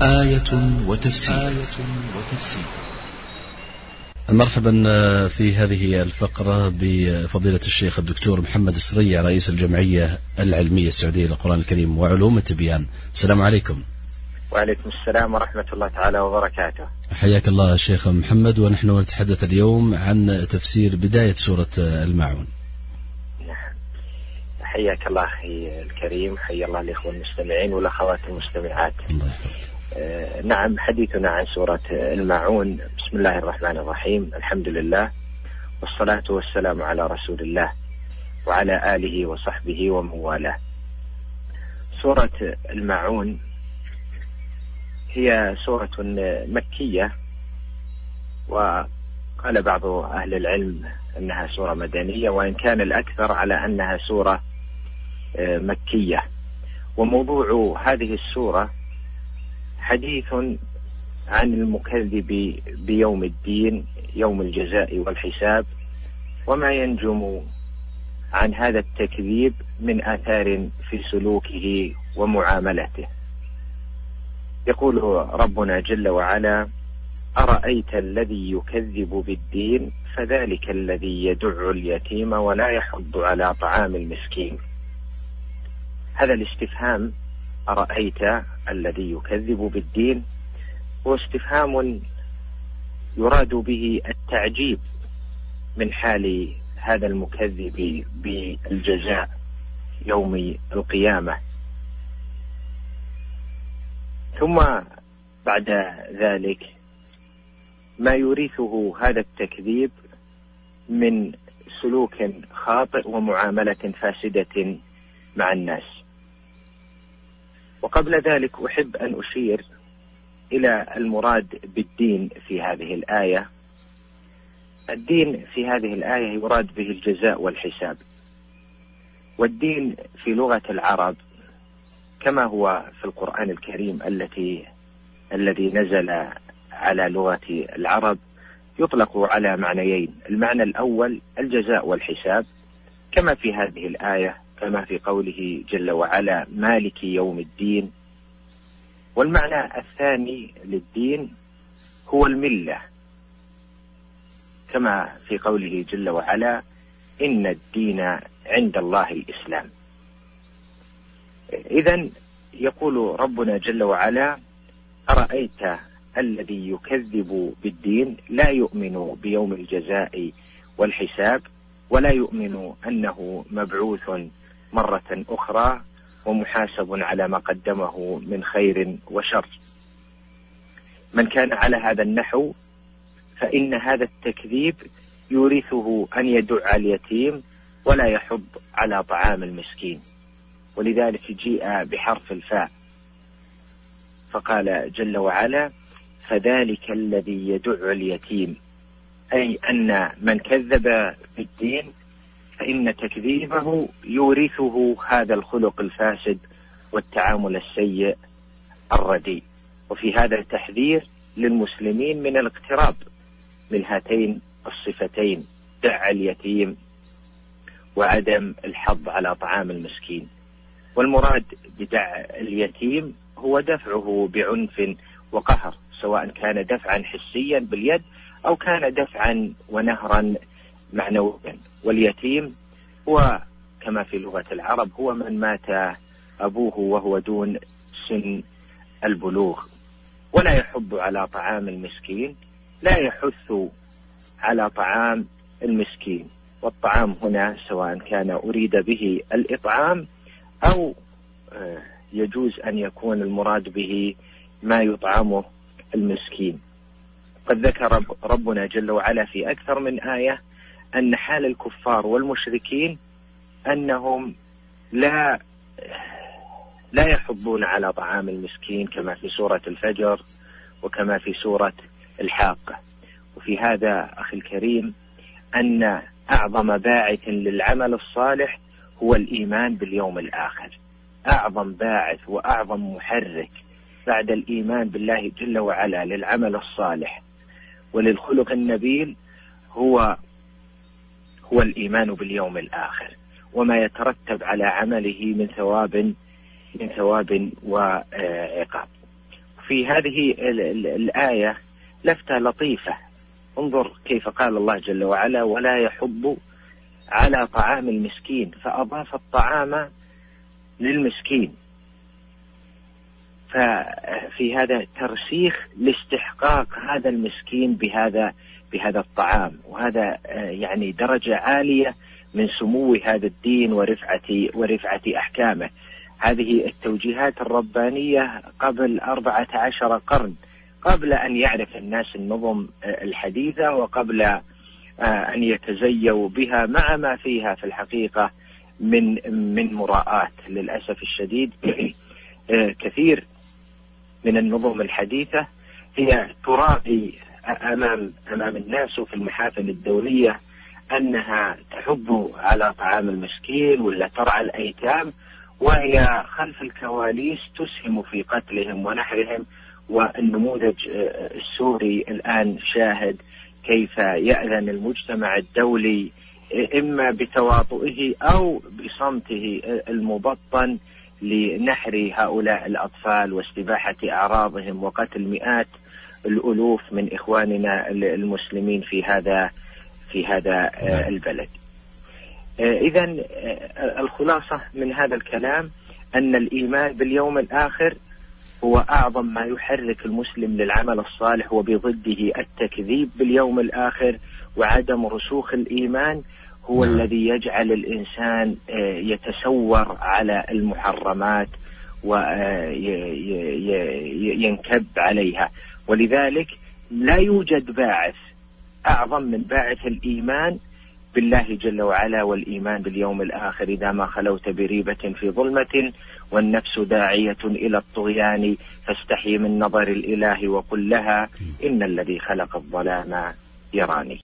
آية وتفسير. مرحبا في هذه الفقرة بفضيلة الشيخ الدكتور محمد السريع، رئيس الجمعية العلمية السعودية للقرآن الكريم وعلوم التبيان. السلام عليكم. وعليكم السلام ورحمة الله تعالى وبركاته. حياك الله شيخ محمد، ونحن نتحدث اليوم عن تفسير بداية سورة الماعون. حياك الله أخي الكريم، حيا الله الإخوة المستمعين والأخوات المستمعات. الله يحفظك. نعم، حديثنا عن سورة الماعون. بسم الله الرحمن الرحيم، الحمد لله والصلاة والسلام على رسول الله وعلى آله وصحبه ومن والاه. سورة الماعون هي سورة مكية، وقال بعض أهل العلم أنها سورة مدنية، وإن كان الأكثر على أنها سورة مكية. وموضوع هذه السورة حديث عن المكذب بيوم الدين، يوم الجزاء والحساب، وما ينجم عن هذا التكذيب من آثار في سلوكه ومعاملته. يقول ربنا جل وعلا: أرأيت الذي يكذب بالدين فذلك الذي يدع اليتيم ولا يحض على طعام المسكين. هذا الاستفهام أرأيت الذي يكذب بالدين هو استفهام يراد به التعجيب من حال هذا المكذب بالجزاء يوم القيامة. ثم بعد ذلك ما يورثه هذا التكذيب من سلوك خاطئ ومعاملة فاسدة مع الناس. وقبل ذلك أحب أن أشير إلى المراد بالدين في هذه الآية. الدين في هذه الآية يراد به الجزاء والحساب. والدين في لغة العرب كما هو في القرآن الكريم الذي نزل على لغة العرب يطلق على معنيين: المعنى الأول الجزاء والحساب كما في هذه الآية، كما في قوله جل وعلا: مالك يوم الدين. والمعنى الثاني للدين هو الملة، كما في قوله جل وعلا: إن الدين عند الله الإسلام. إذن يقول ربنا جل وعلا: أرأيت الذي يكذب بالدين، لا يؤمن بيوم الجزاء والحساب، ولا يؤمن أنه مبعوث مرة أخرى ومحاسب على ما قدمه من خير وشر. من كان على هذا النحو فإن هذا التكذيب يورثه أن يدع اليتيم ولا يحض على طعام المسكين. ولذلك جيء بحرف الفاء فقال جل وعلا: فذلك الذي يدع اليتيم، أي أن من كذب بالدين فإن تكذيبه يورثه هذا الخلق الفاسد والتعامل السيء الرديء. وفي هذا التحذير للمسلمين من الاقتراب من هاتين الصفتين: دع اليتيم وعدم الحض على طعام المسكين. والمراد بدع اليتيم هو دفعه بعنف وقهر، سواء كان دفعا حسيا باليد أو كان دفعا ونهرا معنويا. واليتيم هو كما في لغة العرب هو من مات أبوه وهو دون سن البلوغ. ولا يحض على طعام المسكين، لا يحث على طعام المسكين. والطعام هنا سواء كان أريد به الإطعام أو يجوز أن يكون المراد به ما يطعمه المسكين. قد ذكر ربنا جل وعلا في أكثر من آية أن حال الكفار والمشركين أنهم لا يحضون على طعام المسكين، كما في سورة الفجر وكما في سورة الحاقة. وفي هذا أخي الكريم أن أعظم باعث للعمل الصالح هو الإيمان باليوم الآخر. أعظم باعث وأعظم محرك بعد الإيمان بالله جل وعلا للعمل الصالح وللخلق النبيل هو الإيمان باليوم الآخر وما يترتب على عمله من ثواب وعقاب. في هذه الآية لفتة لطيفة. انظر كيف قال الله جل وعلا: ولا يحض على طعام المسكين، فأضاف الطعام للمسكين. ففي هذا ترسيخ لاستحقاق هذا المسكين بهذا الطعام، وهذا يعني درجة عالية من سمو هذا الدين ورفعة أحكامه. هذه التوجيهات الربانية قبل 14 قرن، قبل أن يعرف الناس النظم الحديثة، وقبل أن يتزيوا بها مع ما فيها في الحقيقة من مراءات. للأسف الشديد كثير من النظم الحديثة هي تراعي أمام الناس في المحافل الدولية أنها تحض على طعام المسكين ولا ترعى الأيتام، وهي خلف الكواليس تسهم في قتلهم ونحرهم. والنموذج السوري الآن شاهد كيف يأذن المجتمع الدولي إما بتواطؤه أو بصمته المبطن لنحر هؤلاء الأطفال واستباحة أعراضهم وقتل مئات الألوف من إخواننا المسلمين في هذا البلد. إذن الخلاصة من هذا الكلام أن الإيمان باليوم الآخر هو أعظم ما يحرك المسلم للعمل الصالح، وبضده التكذيب باليوم الآخر وعدم رسوخ الإيمان هو الذي يجعل الإنسان يتسور على المحرمات وينكب عليها. ولذلك لا يوجد باعث أعظم من باعث الإيمان بالله جل وعلا والإيمان باليوم الآخر. إذا ما خلوت بريبة في ظلمة والنفس داعية إلى الطغيان، فاستحي من نظر الإله وقل لها إن الذي خلق الظلام يراني.